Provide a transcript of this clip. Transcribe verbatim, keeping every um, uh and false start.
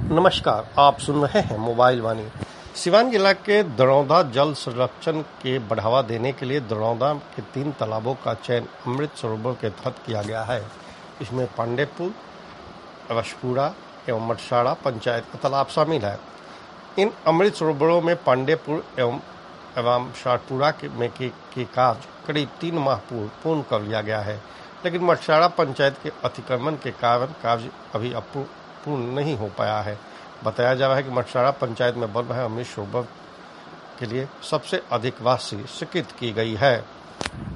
नमस्कार, आप सुन रहे हैं मोबाइल वाणी। सिवान जिला के दरौदा जल संरक्षण के बढ़ावा देने के लिए दरौदा के तीन तालाबों का चयन अमृत सरोवर के तहत किया गया है। इसमें पांडेपुर, अवशपुरा एवं मटसाड़ा पंचायत का तालाब शामिल है। इन अमृत सरोवरों में पांडेपुर एवं एवं शाहपुरा के में के, के कार्य करीब तीन माह पूर्व पूर्ण कर लिया गया है, लेकिन मटसाड़ा पंचायत के अतिक्रमण के कारण कार्य अभी अपूर्ण पूर्ण नहीं हो पाया है। बताया जा रहा है कि मटसाड़ा पंचायत में बन रहे अमृत सरोवर के लिए सबसे अधिक राशि स्वीकृत की गई है।